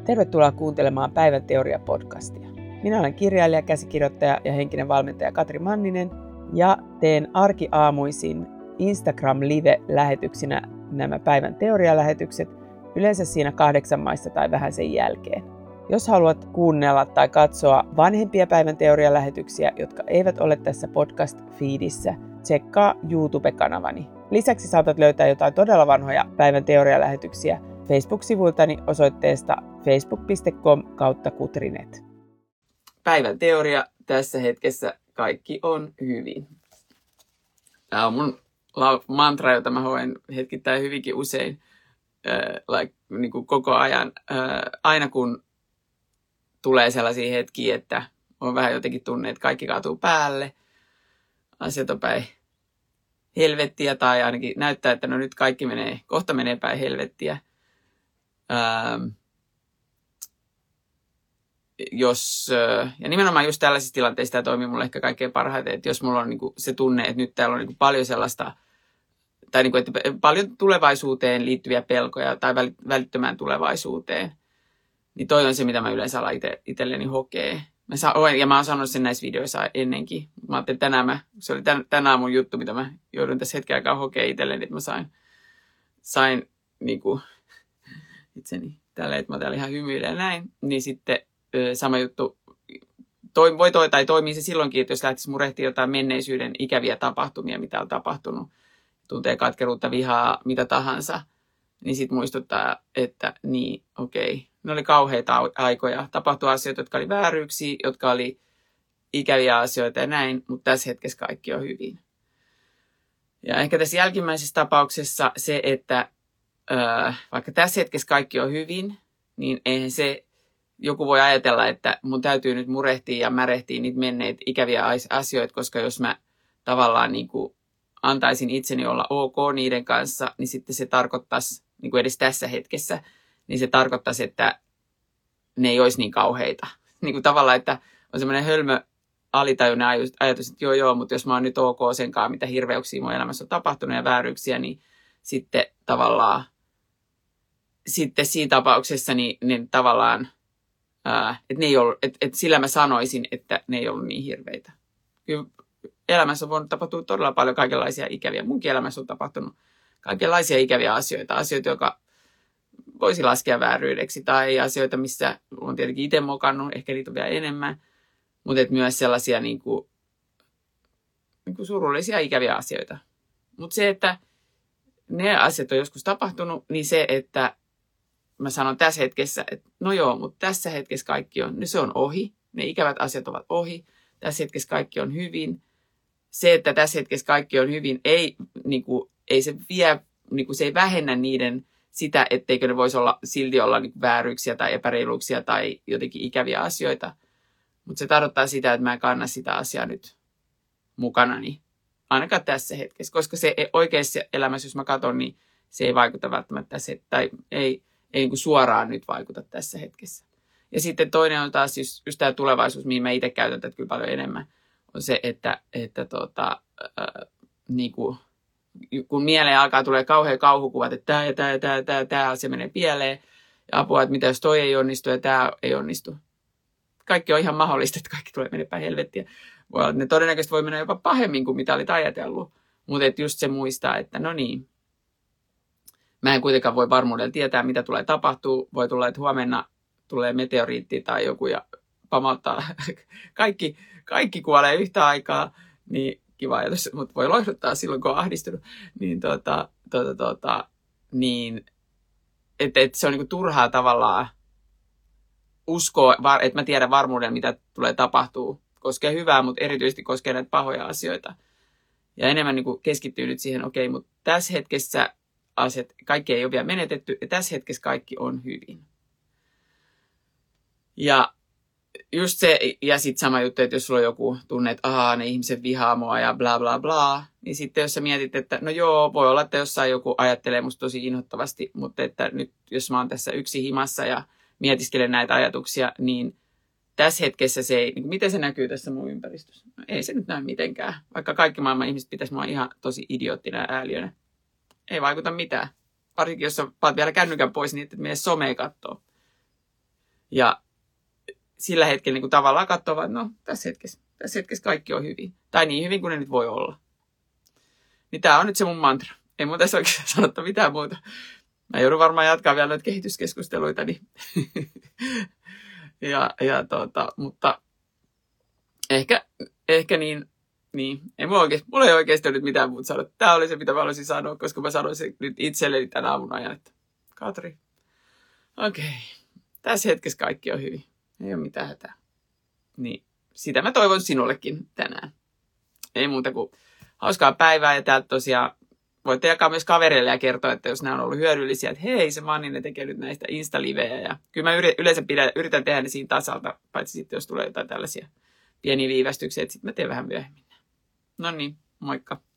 Tervetuloa kuuntelemaan Päivän teoria-podcastia. Minä olen kirjailija, käsikirjoittaja ja henkinen valmentaja Katri Manninen ja teen arkiaamuisin Instagram-live-lähetyksinä nämä Päivän teoria-lähetykset, yleensä siinä 8 maissa tai vähän sen jälkeen. Jos haluat kuunnella tai katsoa vanhempia Päivän teoria-lähetyksiä, jotka eivät ole tässä podcast-feedissä, tsekkaa YouTube-kanavani. Lisäksi saatat löytää jotain todella vanhoja Päivän teoria-lähetyksiä Facebook-sivuiltani osoitteesta facebook.com/kutrinet. Päivän teoria, tässä hetkessä kaikki on hyvin. Tämä on mun mantra, jota mä hoen hetkittäin hyvinkin usein, niin kuin koko ajan. Aina kun tulee sellaisia hetkiä, että on vähän jotenkin tunne, että kaikki kaatuu päälle, asiat on päin helvettiä tai ainakin näyttää, että no nyt kaikki kohta menee päin helvettiä. Ja nimenomaan just tällaisissa tilanteissa tämä toimii mulle ehkä kaikkein parhaiten, että jos mulla on niin kuin se tunne, että nyt täällä on niin kuin paljon sellaista, tai niin kuin, että paljon tulevaisuuteen liittyviä pelkoja tai välittömään tulevaisuuteen, niin toi on se, mitä mä yleensä alan itselleni hokee. Ja mä oon sanonut sen näissä videoissa ennenkin. Mä ajattelin, että se oli tänään mun juttu, mitä mä joudun tässä hetken aikaa hokea itselleni, että mä sain niin kuin itseni tälleen, että mä täällä ihan hymyilen näin. Niin sitten sama juttu toimii se silloinkin, että jos lähtisi murehtimaan jotain menneisyyden ikäviä tapahtumia, mitä on tapahtunut, tuntee katkeruutta, vihaa, mitä tahansa, niin sitten muistuttaa, että niin, okei. Ne oli kauheita aikoja. Tapahtui asioita, jotka oli vääryyksiä, jotka oli ikäviä asioita ja näin, mutta tässä hetkessä kaikki on hyvin. Ja ehkä tässä jälkimmäisessä tapauksessa se, että vaikka tässä hetkessä kaikki on hyvin, niin eihän se, joku voi ajatella, että mun täytyy nyt murehtia ja märehtiä niitä menneitä ikäviä asioita, koska jos mä tavallaan niin kuin antaisin itseni olla ok niiden kanssa, niin sitten se tarkoittaisi, niin kuin edes tässä hetkessä, niin se tarkoittaisi, että ne ei olisi niin kauheita. Niin kuin tavallaan, että on semmoinen hölmö alitajuinen ajatus, että joo, mutta jos mä oon nyt ok senkaan, mitä hirveuksia mun elämässä on tapahtunut ja vääryyksiä, niin sitten tavallaan, sitten siinä tapauksessa, niin tavallaan, että ne ei ollut, että sillä mä sanoisin, että ne ei ollut niin hirveitä. Kyllä elämässä on voinut tapahtua todella paljon kaikenlaisia ikäviä. Munkin elämässä on tapahtunut kaikenlaisia ikäviä asioita, joka voisi laskea vääryydeksi, tai asioita, missä on tietenkin itse mokannut, ehkä niitä on vielä enemmän, mutta myös sellaisia niin kuin surullisia ikäviä asioita. Mutta se, että ne asiat on joskus tapahtunut, niin se, että mä sanon tässä hetkessä, että no joo, mutta tässä hetkessä kaikki on, niin se on ohi, ne ikävät asiat ovat ohi, tässä hetkessä kaikki on hyvin. Se, että tässä hetkessä kaikki on hyvin, ei se vie, niin kuin se ei vähennä niiden sitä, etteikö ne voisi silti olla niin vääryyksiä tai epäreiluuksia tai jotenkin ikäviä asioita. Mutta se tarkoittaa sitä, että mä en kanna sitä asiaa nyt mukanani, ainakaan tässä hetkessä. Koska se oikeassa elämässä, jos mä katson, niin se ei vaikuta välttämättä tai ei niin kuin suoraan nyt vaikuta tässä hetkessä. Ja sitten toinen on taas just tämä tulevaisuus, mihin mä itse käytän tätä kyllä paljon enemmän, on se, että niin kuin, kun mieleen alkaa tulee kauhean kauhukuvat, että tämä asia menee pieleen, ja apua, että mitä jos toi ei onnistu ja tämä ei onnistu. Kaikki on ihan mahdollista, että kaikki tulee menepä helvettiä. Ne todennäköisesti voi mennä jopa pahemmin kuin mitä olit ajatellut, mutta just se muistaa, että no niin, mä en kuitenkaan voi varmuudella tietää, mitä tulee tapahtuu. Voi tulla, että huomenna tulee meteoriitti tai joku ja pamauttaa. Kaikki kuolee yhtä aikaa, niin kiva ajatus, mutta voi lohduttaa silloin, kun on ahdistunut. Niin, että se on niinku turhaa tavallaan uskoa, että mä tiedän varmuudella, mitä tulee tapahtuu. Koskee hyvää, mutta erityisesti koskee näitä pahoja asioita. Ja enemmän niinku keskittyy nyt siihen, okei, mutta tässä hetkessä asiat, kaikki ei ole vielä menetetty, ja tässä hetkessä kaikki on hyvin. Ja just se, ja sitten sama juttu, että jos sulla on joku tunne, että ne ihmiset vihaa mua ja bla bla bla, niin sitten jos sä mietit, että no joo, voi olla, että jossain joku ajattelee musta tosi inhottavasti, mutta että nyt jos mä oon tässä yksin himassa ja mietiskelen näitä ajatuksia, niin tässä hetkessä se ei, niin miten se näkyy tässä mun ympäristössä? No, ei se nyt näy mitenkään, vaikka kaikki maailman ihmiset pitäisi mua ihan tosi idioottina ja ääliönä. Ei vaikuta mitään. Varsinkin, jos sä paat vielä kännykän pois, niin et mene somea kattoo. Ja sillä hetkellä niin kuin tavallaan katsoo, että no tässä hetkessä kaikki on hyvin. Tai niin hyvin kuin ne nyt voi olla. Niin tää on nyt se mun mantra. Ei mun tässä oikein sanottu mitään muuta. Mä joudun varmaan jatkaa vielä noita kehityskeskusteluita. Niin mutta ehkä niin. Ei mulla ei oikeasti nyt mitään muuta sanoa. Tää oli se, mitä mä haluaisin sanoa, koska mä sanoin sen nyt itselleni tänä aamun ajan, että Katri, okei, tässä hetkessä kaikki on hyvin. Ei ole mitään hätää. Niin sitä mä toivon sinullekin tänään. Ei muuta kuin hauskaa päivää ja täältä tosiaan voitte jakaa myös kavereille ja kertoa, että jos nämä on ollut hyödyllisiä, että hei, se Manninen tekee nyt näistä Insta-livejä. Ja kyllä mä yleensä yritän tehdä ne siinä tasalta, paitsi sitten jos tulee jotain tällaisia pieniä viivästyksiä, että sitten mä teen vähän myöhemmin. No niin, moikka.